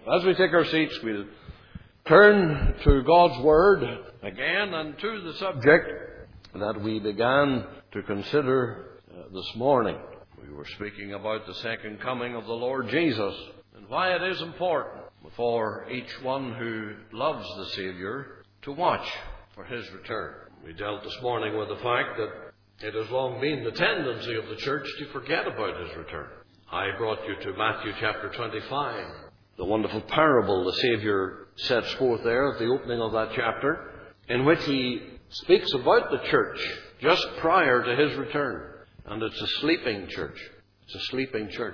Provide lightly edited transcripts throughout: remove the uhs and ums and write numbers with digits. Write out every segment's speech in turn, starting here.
As we take our seats, we'll turn to God's Word again and to the subject that we began to consider this morning. We were speaking about the second coming of the Lord Jesus and why it is important for each one who loves the Savior to watch for His return. We dealt this morning with the fact that it has long been the tendency of the church to forget about His return. I brought you to Matthew chapter 25. The wonderful parable the Savior sets forth there at the opening of that chapter, in which He speaks about the church just prior to His return. And it's a sleeping church. It's a sleeping church.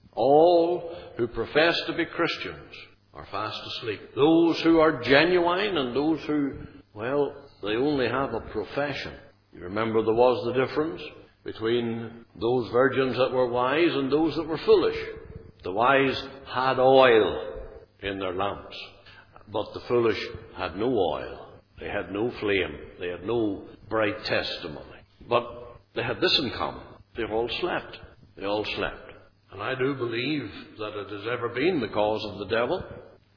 All who profess to be Christians are fast asleep. Those who are genuine and those who, well, they only have a profession. You remember there was the difference between those virgins that were wise and those that were foolish. The wise had oil in their lamps, but the foolish had no oil. They had no flame. They had no bright testimony. But they had this in common. They all slept. They all slept. And I do believe that it has ever been the cause of the devil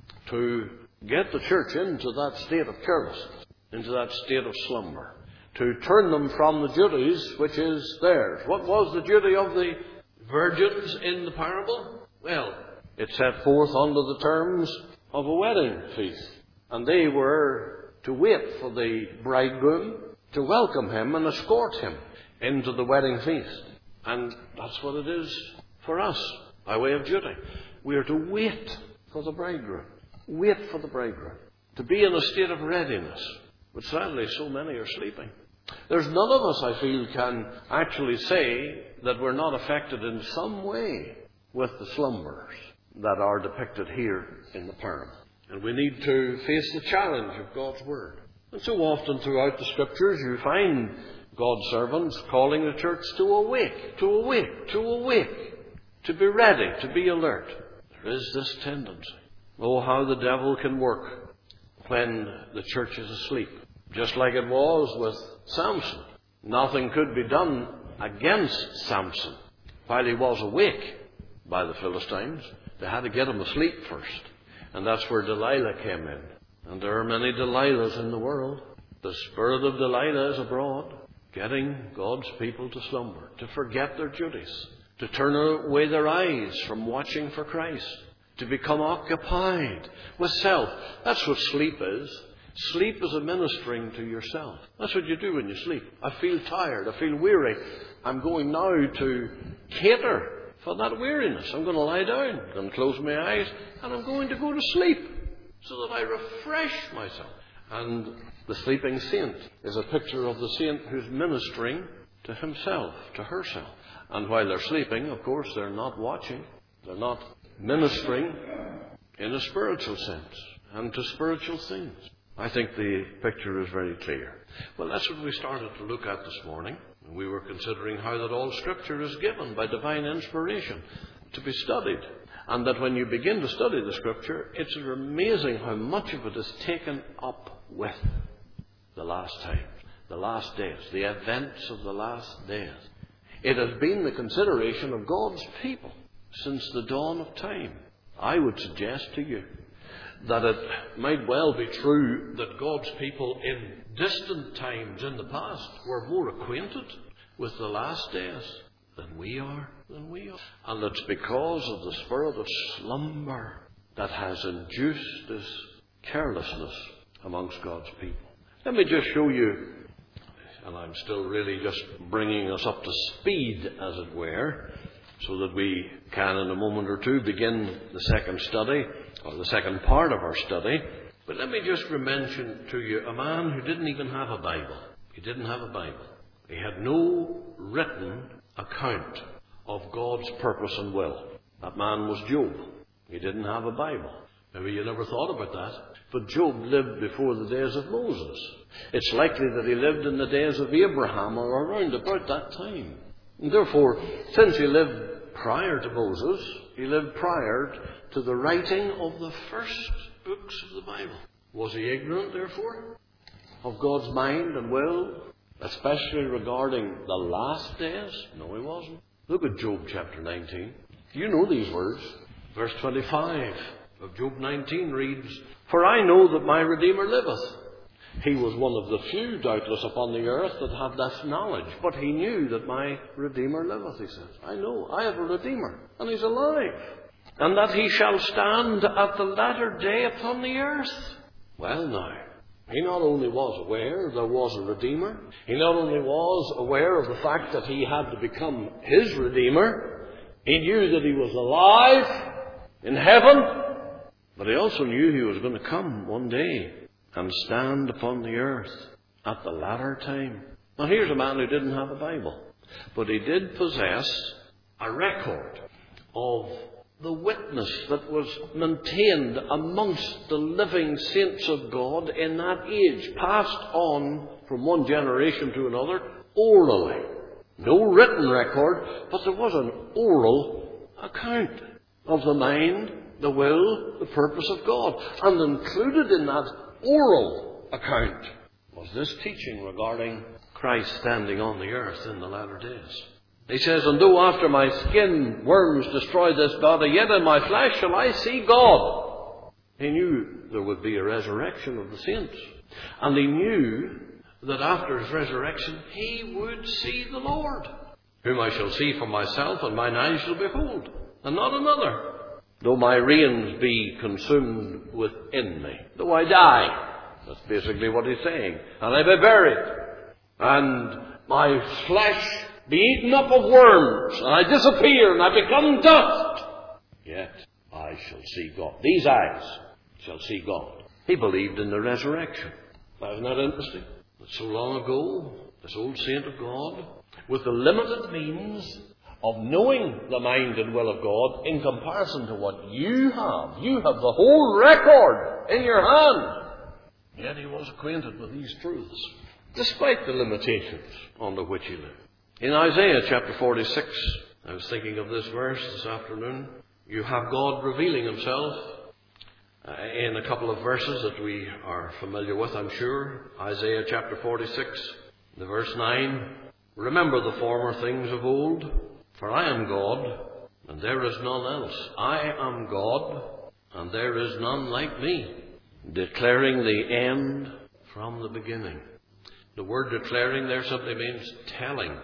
to get the church into that state of carelessness, into that state of slumber, to turn them from the duties which is theirs. What was the duty of the virgins in the parable? Well, it set forth under the terms of a wedding feast. And they were to wait for the bridegroom, to welcome him and escort him into the wedding feast. And that's what it is for us, by way of duty. We are to wait for the bridegroom. Wait for the bridegroom. To be in a state of readiness. But sadly, so many are sleeping. There's none of us, I feel, can actually say that we're not affected in some way with the slumbers that are depicted here in the parable. And we need to face the challenge of God's Word. And so often throughout the Scriptures you find God's servants calling the church to awake, to awake, to awake, to be ready, to be alert. There is this tendency. Oh, how the devil can work when the church is asleep. Just like it was with Samson. Nothing could be done against Samson while he was awake by the Philistines. They had to get him asleep first. And that's where Delilah came in. And there are many Delilahs in the world. The spirit of Delilah is abroad, getting God's people to slumber, to forget their duties, to turn away their eyes from watching for Christ, to become occupied with self. That's what sleep is. Sleep is a ministering to yourself. That's what you do when you sleep. I feel tired. I feel weary. I'm going now to cater for that weariness. I'm going to lie down. I'm going to close my eyes. And I'm going to go to sleep so that I refresh myself. And the sleeping saint is a picture of the saint who's ministering to himself, to herself. And while they're sleeping, of course, they're not watching. They're not ministering in a spiritual sense and to spiritual things. I think the picture is very clear. Well, that's what we started to look at this morning. We were considering how that all Scripture is given by divine inspiration to be studied. And that when you begin to study the Scripture, it's amazing how much of it is taken up with the last times, the last days, the events of the last days. It has been the consideration of God's people since the dawn of time. I would suggest to you that it might well be true that God's people in distant times in the past were more acquainted with the last days than we are. And it's because of the spirit of slumber that has induced this carelessness amongst God's people. Let me just show you, and I'm still really just bringing us up to speed, as it were, so that we can in a moment or two begin the second study, or the second part of our study. But let me just mention to you a man who didn't even have a Bible. He didn't have a Bible. He had no written account of God's purpose and will. That man was Job. He didn't have a Bible. Maybe you never thought about that. But Job lived before the days of Moses. It's likely that he lived in the days of Abraham or around about that time. And therefore, since he lived prior to Moses, he lived prior to the writing of the first books of the Bible. Was he ignorant, therefore, of God's mind and will, especially regarding the last days? No, he wasn't. Look at Job chapter 19. Do you know these words? Verse 25. of Job 19 reads, "For I know that my Redeemer liveth." He was one of the few, doubtless, upon the earth that had this knowledge. But he knew that my Redeemer liveth, he says. I know, I have a Redeemer, and he's alive. And that he shall stand at the latter day upon the earth. Well now, he not only was aware there was a Redeemer, he not only was aware of the fact that he had to become his Redeemer, he knew that he was alive in heaven, but he also knew he was going to come one day and stand upon the earth at the latter time. Now here's a man who didn't have a Bible, but he did possess a record of the witness that was maintained amongst the living saints of God in that age, passed on from one generation to another orally. No written record, but there was an oral account of the mind, the will, the purpose of God. And included in that oral account was this teaching regarding Christ standing on the earth in the latter days. He says, "And though after my skin worms destroy this body, yet in my flesh shall I see God." He knew there would be a resurrection of the saints. And he knew that after his resurrection, he would see the Lord, whom I shall see for myself, and mine eyes shall behold, and not another. Though my reins be consumed within me, though I die. That's basically what he's saying. And I be buried, and my flesh be eaten up of worms, and I disappear, and I become dust. Yet I shall see God. These eyes shall see God. He believed in the resurrection. Isn't that interesting? That so long ago, this old saint of God, with the limited means of knowing the mind and will of God in comparison to what you have the whole record in your hand. Yet he was acquainted with these truths, despite the limitations under which he lived. In Isaiah chapter 46, I was thinking of this verse this afternoon. You have God revealing himself in a couple of verses that we are familiar with, I'm sure. Isaiah chapter 46, the verse 9. "Remember the former things of old, for I am God, and there is none else. I am God, and there is none like me, declaring the end from the beginning." The word declaring there simply means telling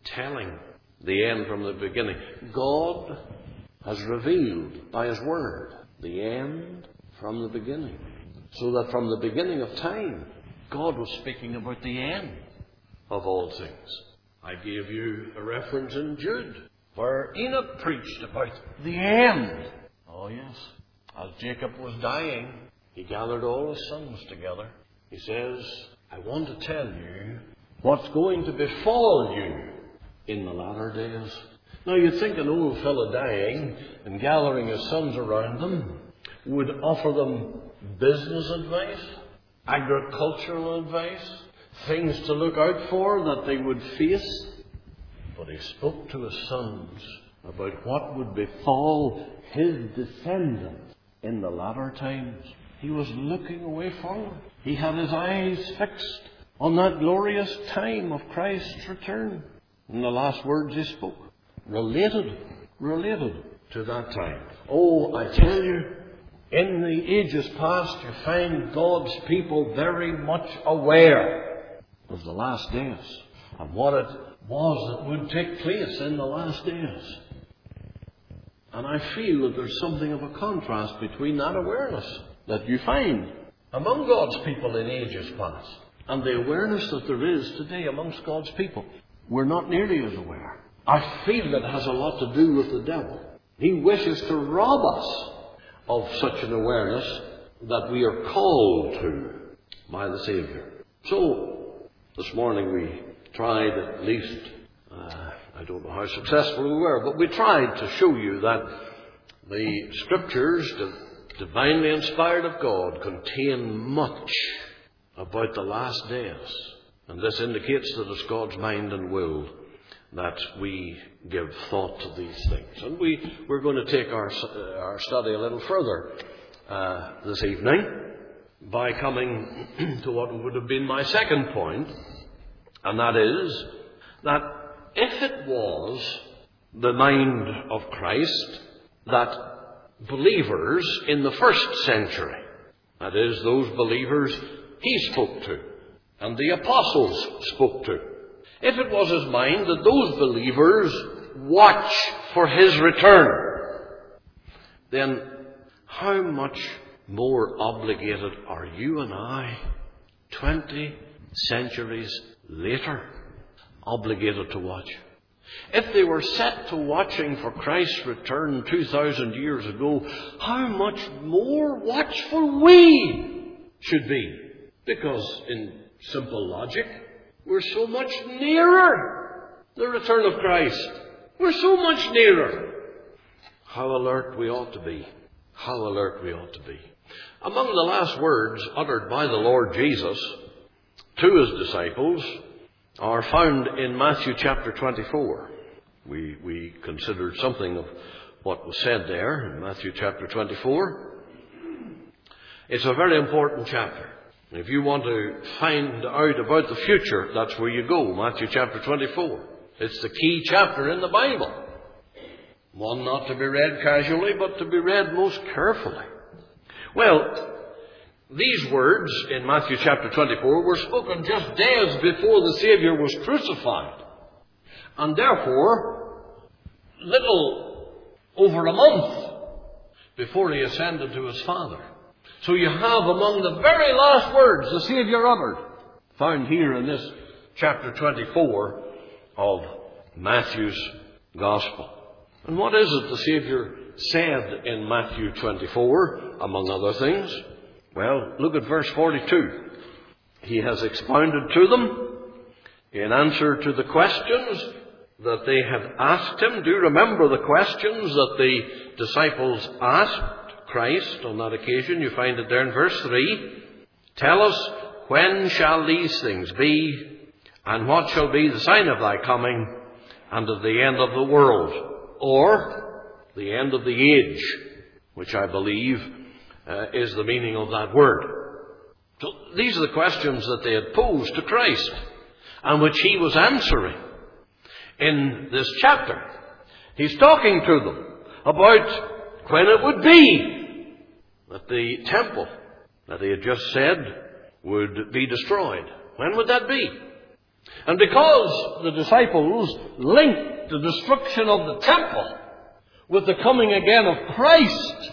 the end from the beginning. God has revealed by his word the end from the beginning. So that from the beginning of time, God was speaking about the end of all things. I gave you a reference in Jude, where Enoch preached about the end. Oh yes. As Jacob was dying, he gathered all his sons together. He says, "I want to tell you what's going to befall you in the latter days." Now you'd think an old fellow dying and gathering his sons around them would offer them business advice, agricultural advice, things to look out for that they would face. But he spoke to his sons about what would befall his descendants in the latter times. He was looking away forward. He had his eyes fixed on that glorious time of Christ's return. And the last words he spoke related to that time. Oh, I tell you, in the ages past, you find God's people very much aware of the last days and what it was that would take place in the last days. And I feel that there's something of a contrast between that awareness that you find among God's people in ages past and the awareness that there is today amongst God's people. We're not nearly as aware. I feel that has a lot to do with the devil. He wishes to rob us of such an awareness that we are called to by the Savior. So, this morning we tried at least, I don't know how successful we were, but we tried to show you that the Scriptures, divinely inspired of God, contain much about the last days. And this indicates that it's God's mind and will that we give thought to these things. And we're going to take our study a little further this evening by coming to what would have been my second point, and that is that if it was the mind of Christ that believers in the first century. That is, those believers he spoke to and the apostles spoke to. If it was his mind that those believers watch for his return, then how much more obligated are you and I, 20 centuries later, obligated to watch? If they were set to watching for Christ's return 2,000 years ago, how much more watchful we should be? Because in simple logic, we're so much nearer the return of Christ. We're so much nearer. How alert we ought to be. How alert we ought to be. Among the last words uttered by the Lord Jesus to his disciples are found in Matthew chapter 24. We considered something of what was said there in Matthew chapter 24. It's a very important chapter. If you want to find out about the future, that's where you go, Matthew chapter 24. It's the key chapter in the Bible. One not to be read casually, but to be read most carefully. Well, these words in Matthew chapter 24 were spoken just days before the Savior was crucified. And therefore, little over a month before he ascended to his Father. So you have among the very last words the Savior uttered, found here in this chapter 24 of Matthew's Gospel. And what is it the Savior said in Matthew 24, among other things? Well, look at verse 42. He has expounded to them in answer to the questions that they had asked him. Do you remember the questions that the disciples asked Christ on that occasion? You find it there in verse 3. Tell us, when shall these things be, and what shall be the sign of thy coming, and of the end of the world, or the end of the age, which I believe is the meaning of that word. So these are the questions that they had posed to Christ, and which he was answering in this chapter. He's talking to them about when it would be that the temple that he had just said would be destroyed. When would that be? And because the disciples linked the destruction of the temple with the coming again of Christ,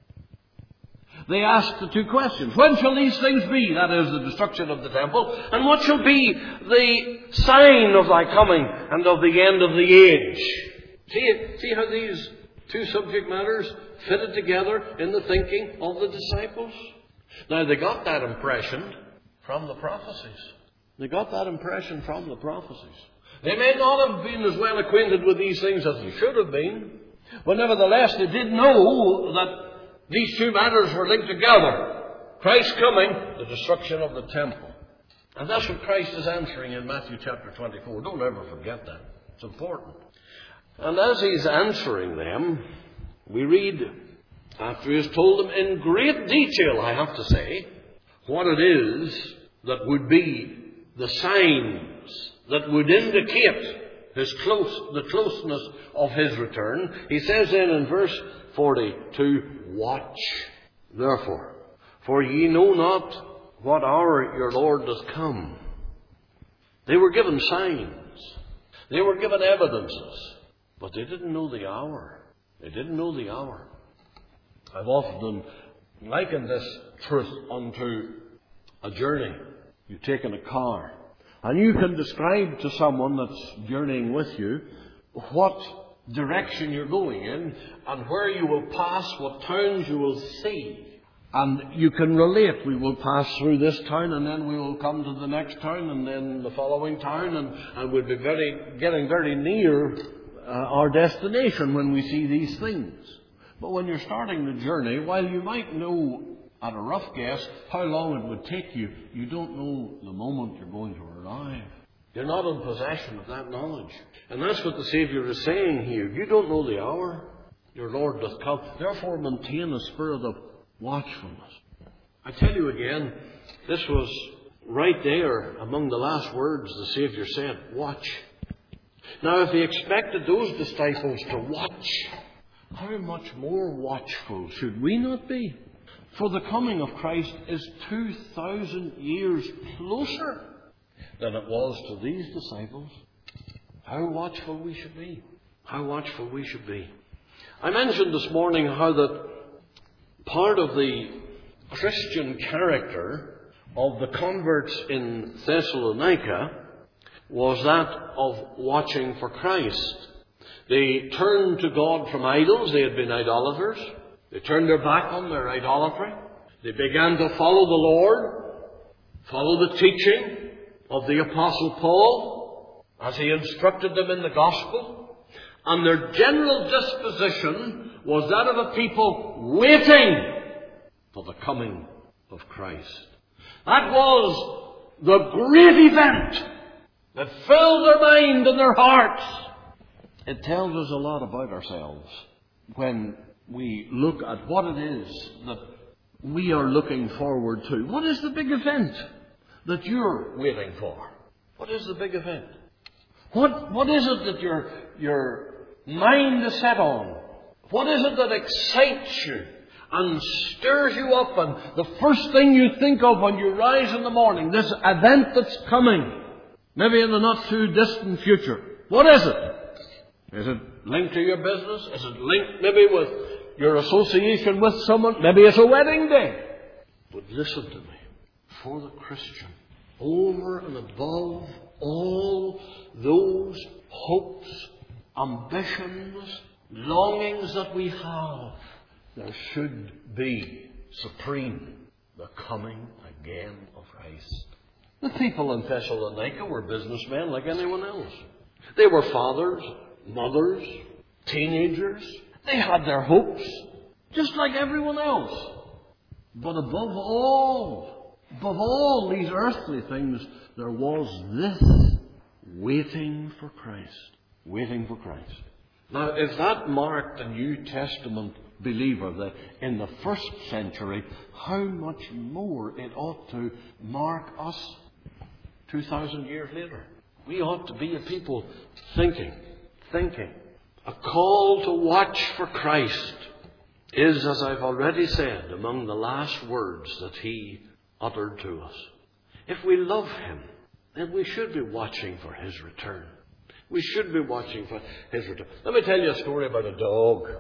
they asked the two questions. When shall these things be? That is, the destruction of the temple. And what shall be the sign of thy coming and of the end of the age? See how these two subject matters fitted together in the thinking of the disciples? Now, they got that impression from the prophecies. They got that impression from the prophecies. They may not have been as well acquainted with these things as they should have been, but nevertheless they did know that these two matters were linked together. Christ coming, the destruction of the temple. And that's what Christ is answering in Matthew chapter 24. Don't ever forget that. It's important. And as he's answering them, we read, after he has told them in great detail, I have to say, what it is that would be the signs that would indicate the closeness of his return. He says then in verse 42, watch, therefore, for ye know not what hour your Lord doth come. They were given signs. They were given evidences. But they didn't know the hour. They didn't know the hour. I've often likened this truth unto a journey. You take in a car, and you can describe to someone that's journeying with you what direction you're going in and where you will pass, what towns you will see. And you can relate, we will pass through this town and then we will come to the next town and then the following town, and we'll be getting very near our destination when we see these things. But when you're starting the journey, while you might know at a rough guess how long it would take you, you don't know the moment you're going to arrive. You're not in possession of that knowledge. And that's what the Savior is saying here. You don't know the hour your Lord doth come. Therefore maintain a spirit of watchfulness. I tell you again, this was right there among the last words the Savior said, watch. Now if he expected those disciples to watch how much more watchful should we not be? For the coming of Christ is 2,000 years closer than it was to these disciples. How watchful we should be. How watchful we should be. I mentioned this morning how that part of the Christian character of the converts in Thessalonica was that of watching for Christ. They turned to God from idols. They had been idolaters. They turned their back on their idolatry. They began to follow the Lord, follow the teaching of the Apostle Paul as he instructed them in the gospel. And their general disposition was that of a people waiting for the coming of Christ. That was the great event that filled their mind and their hearts. It tells us a lot about ourselves when we look at what it is that we are looking forward to. What is the big event that you're waiting for? What is the big event? What is it that your mind is set on? What is it that excites you and stirs you up, and the first thing you think of when you rise in the morning, this event that's coming, maybe in the not too distant future? What is it? Is it linked to your business? Is it linked maybe with your association with someone? Maybe it's a wedding day. But listen to me. For the Christian, over and above all those hopes, ambitions, longings that we have, there should be supreme the coming again of Christ. The people in Thessalonica were businessmen like anyone else. They were fathers, mothers, teenagers. They had their hopes, just like everyone else. But above all these earthly things, there was this: waiting for Christ. Waiting for Christ. Now, if that marked a New Testament believer that in the first century, how much more it ought to mark us 2,000 years later. We ought to be a people thinking. A call to watch for Christ is, as I've already said, among the last words that He uttered to us. If we love Him, then we should be watching for His return. We should be watching for His return. Let me tell you a story about a dog.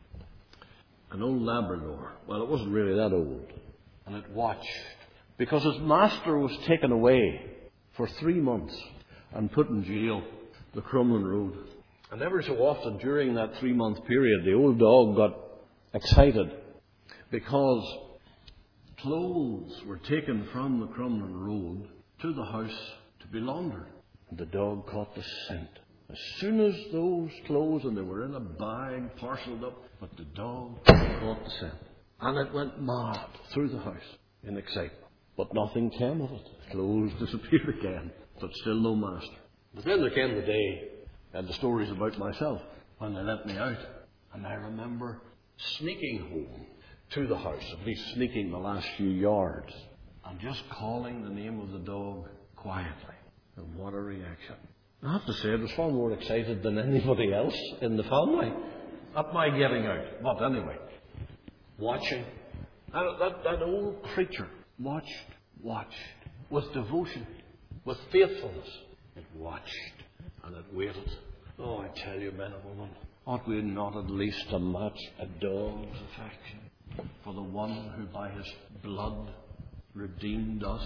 An old Labrador. Well, it wasn't really that old. And it watched because its master was taken away for 3 months and put in jail, the Crumlin Road. And every so often during that 3-month period, the old dog got excited because clothes were taken from the Crumlin Road to the house to be laundered. And the dog caught the scent. As soon as those clothes, and they were in a bag, parcelled up, but the dog caught the scent. And it went mad through the house in excitement. But nothing came of it. The clothes disappeared again, but still no master. But then there came the day, and the stories about myself, when they let me out. And I remember sneaking home to the house, at least sneaking the last few yards, and just calling the name of the dog quietly. And what a reaction. I have to say, I was far more excited than anybody else in the family at my getting out. But anyway, watching. That old creature watched with devotion, with faithfulness. It watched and it waited. Oh, I tell you, men and women, ought we not at least to match a dog's affection for the one who by His blood redeemed us?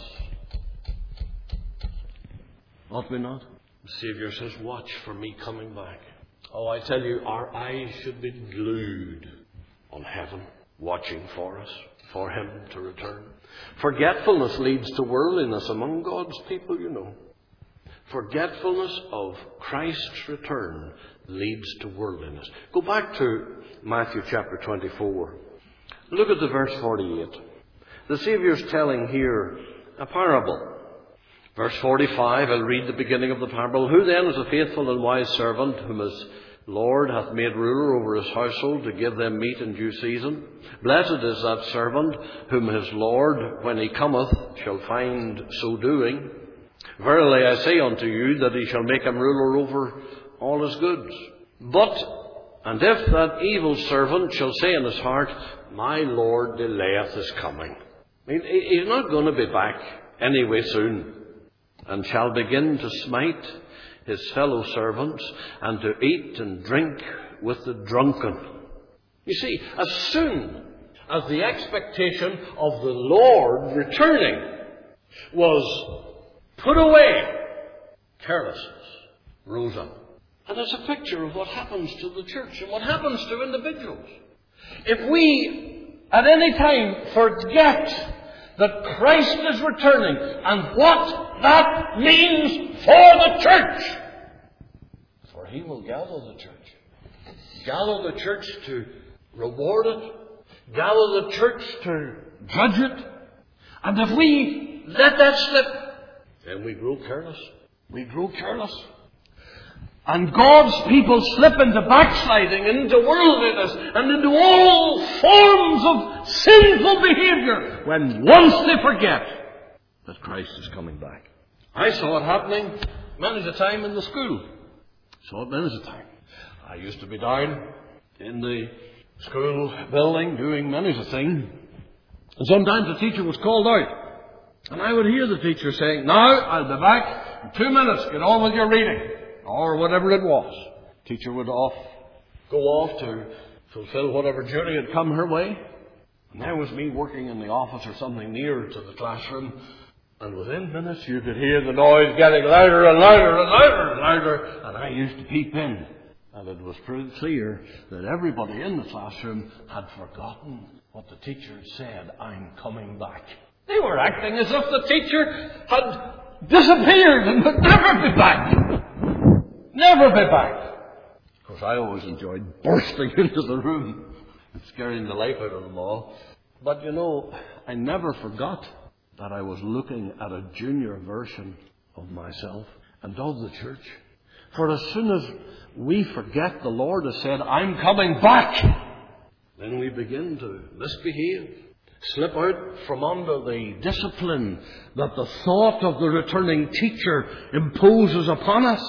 Ought we not? The Saviour says, watch for me coming back. Oh, I tell you, our eyes should be glued on heaven, watching for us, for Him to return. Forgetfulness leads to worldliness among God's people, you know. Forgetfulness of Christ's return leads to worldliness. Go back to Matthew chapter 24. Look at the verse 48. The Saviour's telling here a parable. Verse 45, I'll read the beginning of the parable. Who then is a faithful and wise servant, whom his Lord hath made ruler over his household, to give them meat in due season? Blessed is that servant, whom his Lord, when he cometh, shall find so doing. Verily I say unto you, that he shall make him ruler over all his goods. But And if that evil servant shall say in his heart, my Lord delayeth his coming. I mean, he's not going to be back anyway soon, and shall begin to smite his fellow servants, and to eat and drink with the drunken. You see, as soon as the expectation of the Lord returning was put away, carelessness rose up. And it's a picture of what happens to the church and what happens to individuals. If we at any time forget that Christ is returning and what that means for the church, for he will gather the church. Gather the church to reward it. Gather the church to judge it. And if we let that slip, then we grow careless. We grow careless. And God's people slip into backsliding, into worldliness, and into all forms of sinful behavior when once they forget that Christ is coming back. I saw it happening many a time in the school. Saw it many a time. I used to be down in the school building doing many a thing. And sometimes the teacher was called out. And I would hear the teacher saying, now I'll be back in 2 minutes. Get on with your reading. Or whatever it was. Teacher would go off to fulfill whatever duty had come her way. And there was me working in the office or something near to the classroom. And within minutes you could hear the noise getting louder and louder and louder and louder. And I used to peep in. And it was pretty clear that everybody in the classroom had forgotten what the teacher had said, I'm coming back. They were acting as if the teacher had disappeared and would never be back. Never be back. Of course, I always enjoyed bursting into the room and scaring the life out of them all. But you know, I never forgot that I was looking at a junior version of myself and of the church. For as soon as we forget the Lord has said, I'm coming back, then we begin to misbehave, slip out from under the discipline that the thought of the returning teacher imposes upon us.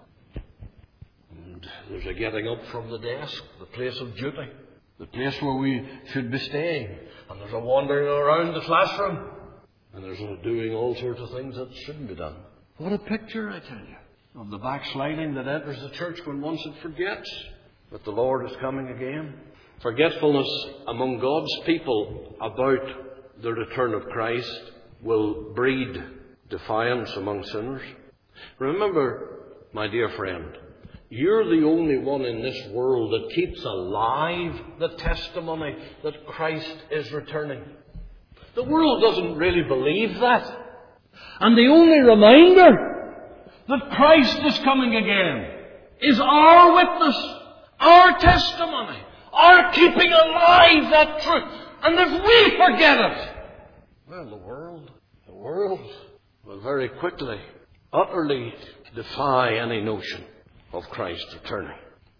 There's a getting up from the desk, the place of duty, the place where we should be staying. And there's a wandering around the classroom. And there's a doing all sorts of things that shouldn't be done. What a picture, I tell you, of the backsliding that enters the church when once it forgets that the Lord is coming again. Forgetfulness among God's people about the return of Christ will breed defiance among sinners. Remember, my dear friend, you're the only one in this world that keeps alive the testimony that Christ is returning. The world doesn't really believe that. And the only reminder that Christ is coming again is our witness, our testimony, our keeping alive that truth. And if we forget it, well, the world will very quickly, utterly defy any notion of Christ returning,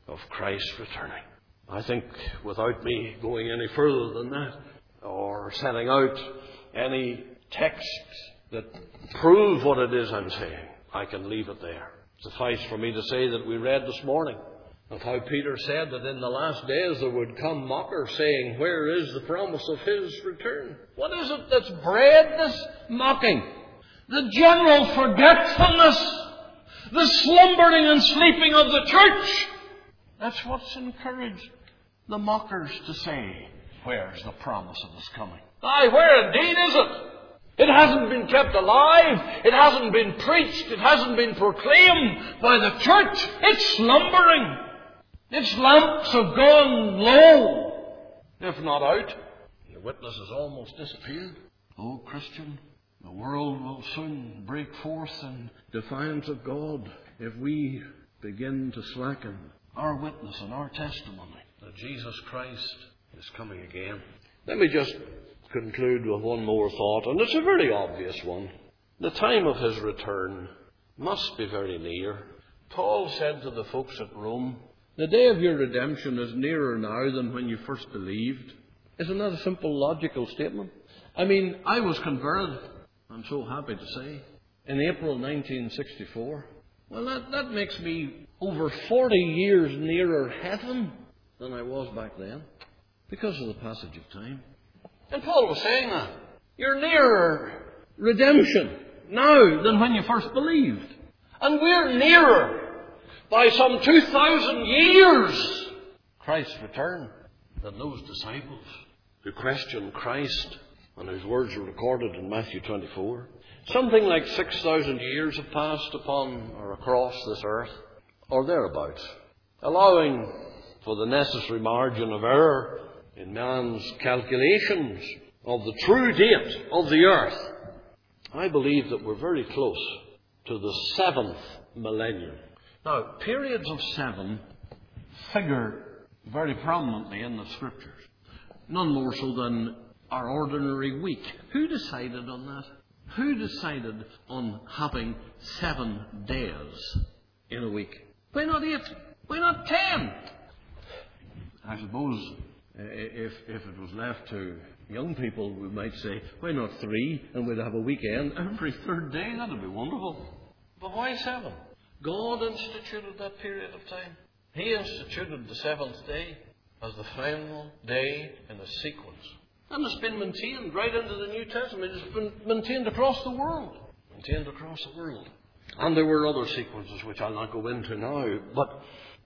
I think without me going any further than that, or setting out any texts that prove what it is I'm saying, I can leave it there. Suffice for me to say that we read this morning of how Peter said that in the last days there would come mockers saying, where is the promise of his return? What is it that's bred this mocking? The general forgetfulness, the slumbering and sleeping of the church. That's what's encouraged the mockers to say, where's the promise of his coming? Aye, where indeed is it? It hasn't been kept alive. It hasn't been preached. It hasn't been proclaimed by the church. It's slumbering. Its lamps have gone low, if not out. The witness has almost disappeared. Oh, Christian, the world will soon break forth in defiance of God if we begin to slacken our witness and our testimony that Jesus Christ is coming again. Let me just conclude with one more thought, and it's a very obvious one. The time of his return must be very near. Paul said to the folks at Rome, the day of your redemption is nearer now than when you first believed. Isn't that a simple logical statement? I mean, I was converted, I'm so happy to say, in April 1964. Well, that makes me over 40 years nearer heaven than I was back then because of the passage of time. And Paul was saying that. You're nearer redemption now than when you first believed. And we're nearer by some 2,000 years Christ's return than those disciples who questioned Christ and whose words are recorded in Matthew 24. Something like 6,000 years have passed upon or across this earth, or thereabouts, allowing for the necessary margin of error in man's calculations of the true date of the earth. I believe that we're very close to the 7th millennium. Now, periods of 7 figure very prominently in the Scriptures. None more so than our ordinary week. Who decided on that? Who decided on having 7 days in a week? Why not 8? Why not 10? I suppose if it was left to young people, we might say, why not 3? And we'd have a weekend every 3rd day. That would be wonderful. But why 7? God instituted that period of time. He instituted the 7th day as the final day in a sequence. And it's been maintained right into the New Testament. It's been maintained across the world. Maintained across the world. And there were other sequences which I'll not go into now. But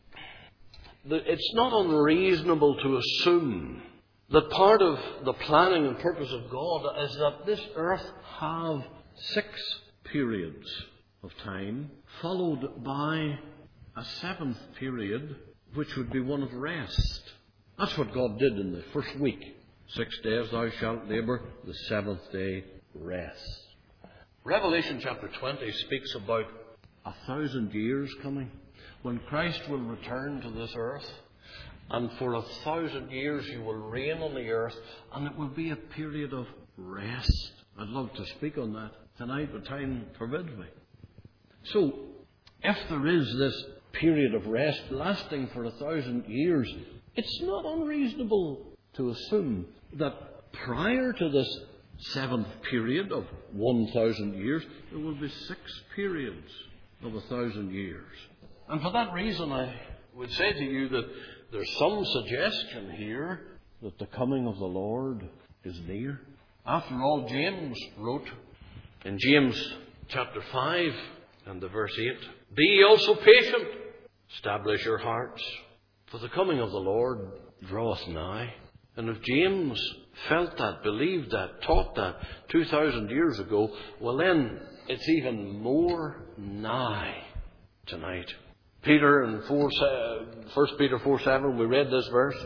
it's not unreasonable to assume that part of the planning and purpose of God is that this earth have 6 periods of time, followed by a 7th period, which would be one of rest. That's what God did in the first week. 6 days thou shalt labour, the 7th day rest. Revelation chapter 20 speaks about 1,000 years coming, when Christ will return to this earth, and for 1,000 years you will reign on the earth, and it will be a period of rest. I'd love to speak on that tonight, but time forbids me. So, if there is this period of rest lasting for 1,000 years, it's not unreasonable to assume that prior to this 7th period of 1,000 years, there will be 6 periods of 1,000 years. And for that reason, I would say to you that there's some suggestion here that the coming of the Lord is near. After all, James wrote in James chapter 5 and the verse 8, be ye also patient, establish your hearts, for the coming of the Lord draweth nigh. And if James felt that, believed that, taught that 2,000 years ago, well then it's even more nigh tonight. Peter in 1 Peter 4:7, we read this verse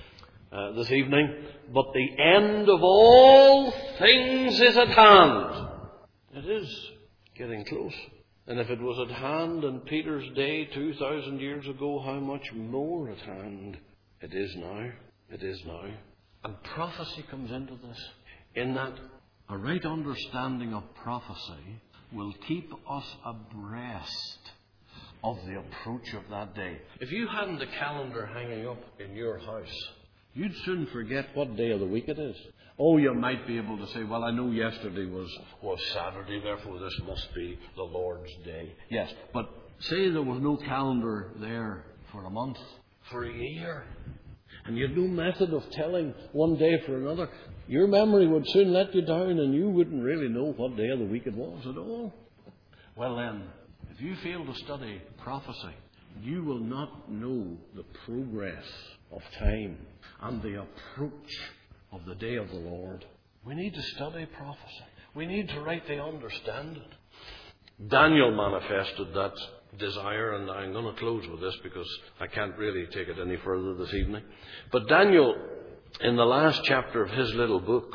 this evening. But the end of all things is at hand. It is getting close. And if it was at hand in Peter's day 2,000 years ago, how much more at hand it is now. It is now. And prophecy comes into this, in that a right understanding of prophecy will keep us abreast of the approach of that day. If you hadn't a calendar hanging up in your house, you'd soon forget what day of the week it is. Oh, you might be able to say, well, I know yesterday was Saturday, therefore this must be the Lord's day. Yes, but say there was no calendar there for a month, for a year, and you had no method of telling one day for another, your memory would soon let you down and you wouldn't really know what day of the week it was at all. Well then, if you fail to study prophecy, you will not know the progress of time and the approach of the day of the Lord. We need to study prophecy. We need to rightly understand it. Daniel manifested that desire, and I'm going to close with this because I can't really take it any further this evening. But Daniel, in the last chapter of his little book,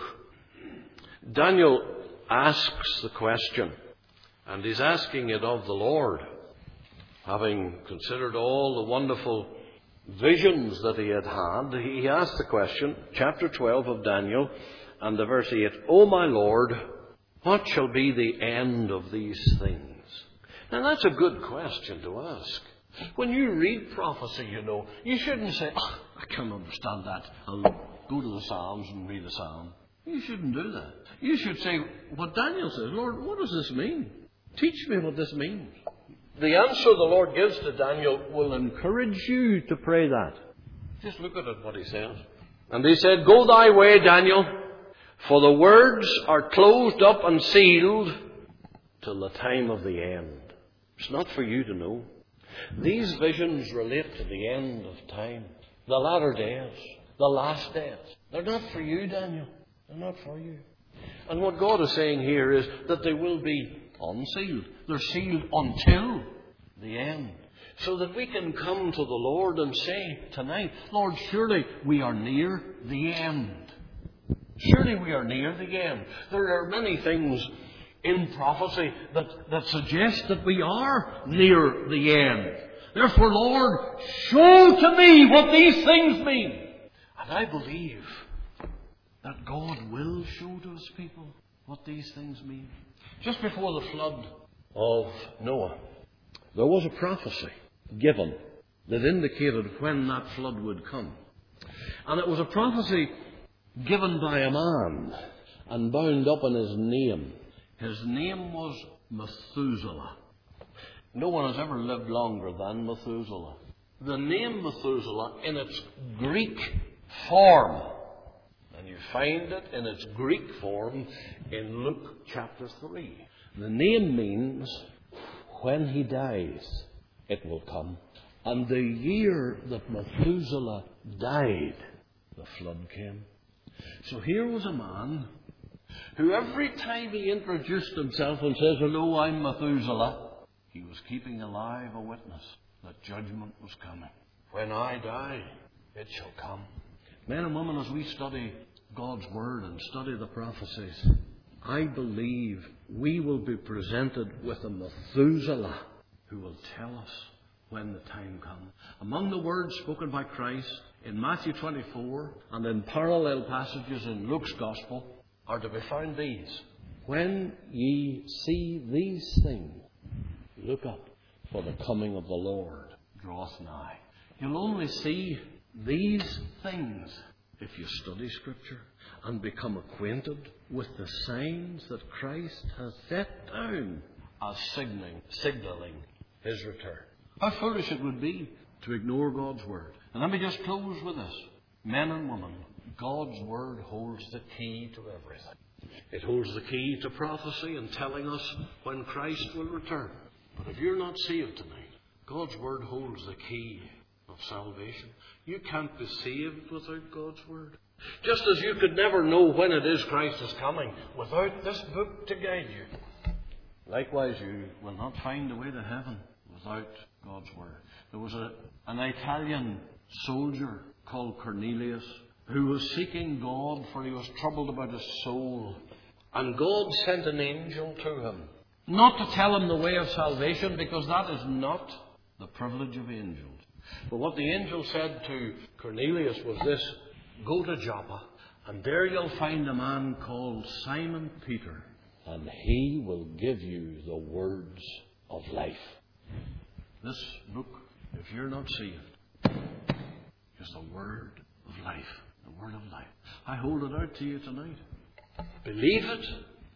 Daniel asks the question, and he's asking it of the Lord, having considered all the wonderful visions that he had had. He asked the question, chapter 12 of Daniel, and the verse 8, O my Lord, what shall be the end of these things? Now that's a good question to ask. When you read prophecy, you shouldn't say, I can't understand that. I'll go to the Psalms and read a Psalm. You shouldn't do that. You should say what Daniel says, Lord, what does this mean? Teach me what this means. The answer the Lord gives to Daniel will encourage you to pray that. Just look at it, what he says. And he said, "Go thy way, Daniel, for the words are closed up and sealed till the time of the end." It's not for you to know. These visions relate to the end of time, the latter days, the last days. They're not for you, Daniel. They're not for you. And what God is saying here is that they will be unsealed. They're sealed until the end. So that we can come to the Lord and say tonight, "Lord, surely we are near the end. Surely we are near the end." There are many things in prophecy that suggest that we are near the end. Therefore, Lord, show to me what these things mean. And I believe that God will show to His people what these things mean. Just before the flood of Noah, there was a prophecy given that indicated when that flood would come. And it was a prophecy given by a man and bound up in his name. His name was Methuselah. No one has ever lived longer than Methuselah. The name Methuselah in its Greek form, and you find it in its Greek form in Luke chapter 3. The name means when he dies, it will come. And the year that Methuselah died, the flood came. So here was a man who every time he introduced himself and says, "Hello, I'm Methuselah," he was keeping alive a witness that judgment was coming. When I die, it shall come. Men and women, as we study God's Word and study the prophecies, I believe we will be presented with a Methuselah who will tell us when the time comes. Among the words spoken by Christ in Matthew 24 and in parallel passages in Luke's Gospel are to be found these: "When ye see these things, look up, for the coming of the Lord draweth nigh." You'll only see these things if you study Scripture and become acquainted with the signs that Christ has set down as signalling His return. How foolish it would be to ignore God's Word. And let me just close with this. Men and women, God's Word holds the key to everything. It holds the key to prophecy and telling us when Christ will return. But if you're not saved tonight, God's Word holds the key of salvation. You can't be saved without God's Word. Just as you could never know when it is Christ is coming without this book to guide you. Likewise, you will not find the way to heaven without God's Word. There was an Italian soldier called Cornelius who was seeking God, for he was troubled about his soul. And God sent an angel to him, not to tell him the way of salvation, because that is not the privilege of angels. But what the angel said to Cornelius was this: "Go to Joppa, and there you'll find a man called Simon Peter, and he will give you the words of life." This book, if you're not saved, is the word of life. The word of life. I hold it out to you tonight. Believe it,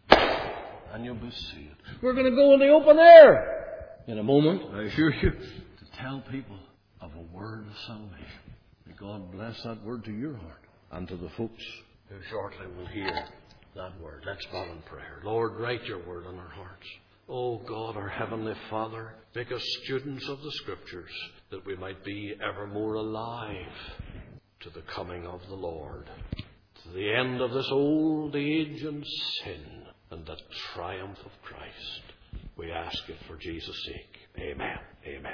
and you'll be saved. We're going to go in the open air in a moment, I assure you, to tell people of a word of salvation. May God bless that word to your heart and to the folks who shortly will hear that word. Let's bow in prayer. Lord, write your word on our hearts. Oh God, our Heavenly Father, make us students of the Scriptures, that we might be ever more alive to the coming of the Lord, to the end of this old age and sin, and the triumph of Christ. We ask it for Jesus' sake. Amen. Amen.